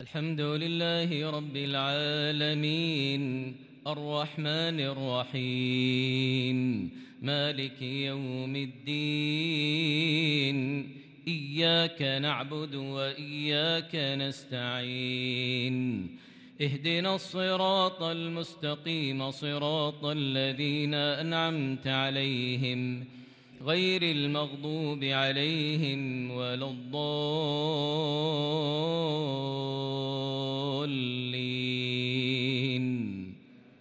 الحمد لله رب العالمين الرحمن الرحيم مالك يوم الدين إياك نعبد وإياك نستعين اهدنا الصراط المستقيم صراط الذين أنعمت عليهم غير المغضوب عليهم ولا الضالين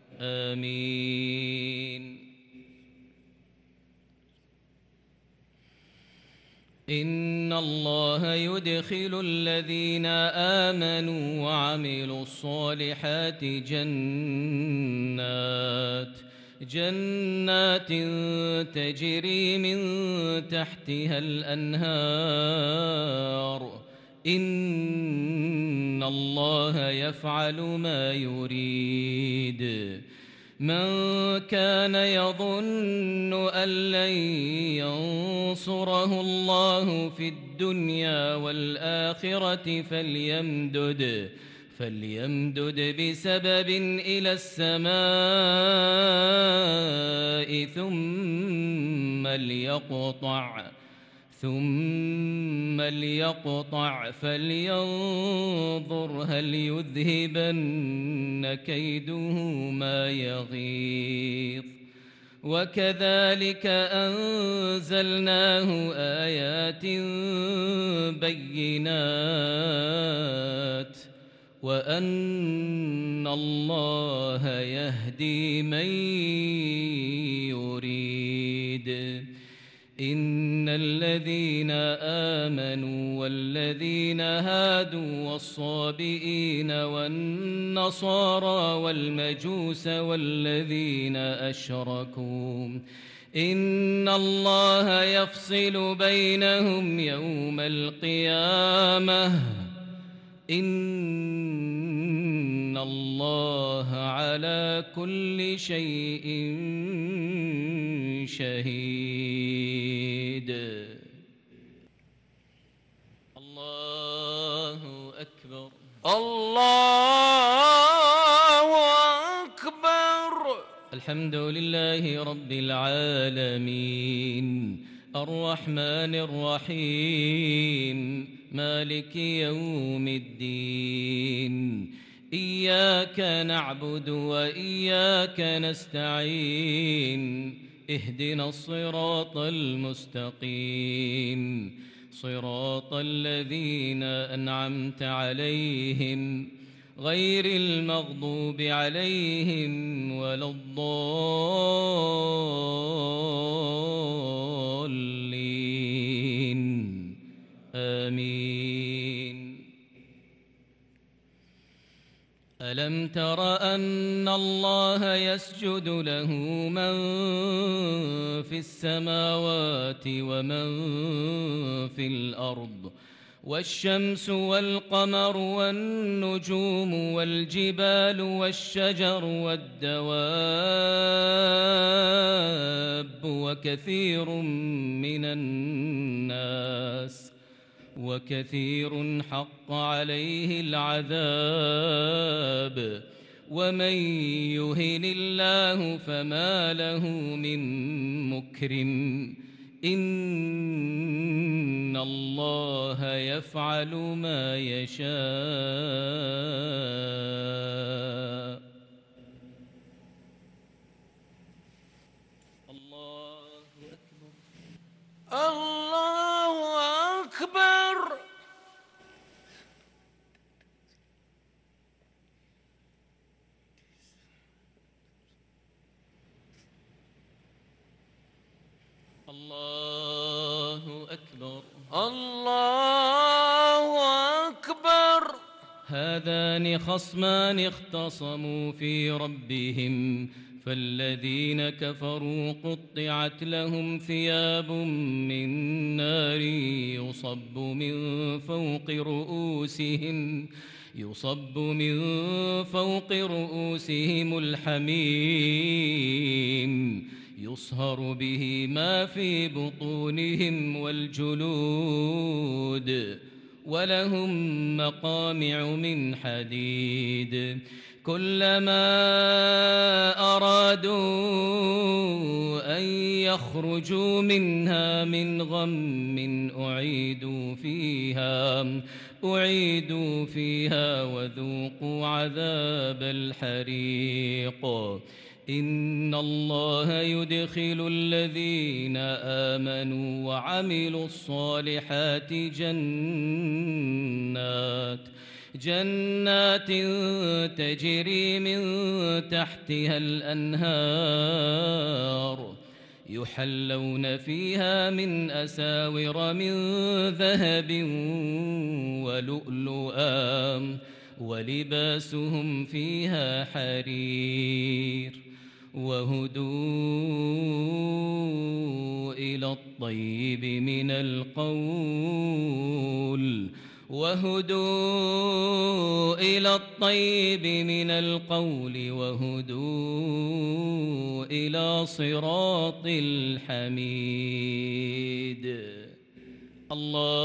آمين. إن الله يدخل الذين آمنوا وعملوا الصالحات جنات تجري من تحتها الأنهار إن الله يفعل ما يريد. من كان يظن أن لن ينصره الله في الدنيا والآخرة فليمدد بسبب إلى السماء ثم ليقطع فلينظر هل يذهبن كيده ما يغيظ. وكذلك أنزلناه آيات بينات وأن الله يهدي من يريد. إن الذين آمنوا والذين هادوا والصابئين والنصارى والمجوس والذين أشركوا إن الله يفصل بينهم يوم القيامة إن الله على كل شيء شهيد. الله أكبر الله أكبر. الحمد لله رب العالمين الرحمن الرحيم مالك يوم الدين إياك نعبد وإياك نستعين اهدنا الصراط المستقيم صراط الذين أنعمت عليهم غير المغضوب عليهم ولا الضالين آمين. ألم تر أن الله يسجد له من في السماوات ومن في الأرض والشمس والقمر والنجوم والجبال والشجر والدواب وكثير حق عليه العذاب ومن يهن الله فما له من مكرم إن الله يفعل ما يشاء. الله أكبر الله أكبر. الله أكبر الله أكبر. هذان خصمان اختصموا في ربهم فالذين كفروا قطعت لهم ثياب من نار يصب من فوق رؤوسهم الحميم يصهر به ما في بطونهم والجلود ولهم مقامع من حديد كلما أرادوا أن يخرجوا منها من غم أعيدوا فيها وذوقوا عذاب الحريق إن الله يدخل الذين آمنوا وعملوا الصالحات جنات تجري من تحتها الأنهار يحلون فيها من أساور من ذهب ولؤلؤا ولباسهم فيها حرير وهدوا إلى الطيب من القول وهدوا إلى صراط الحميد. الله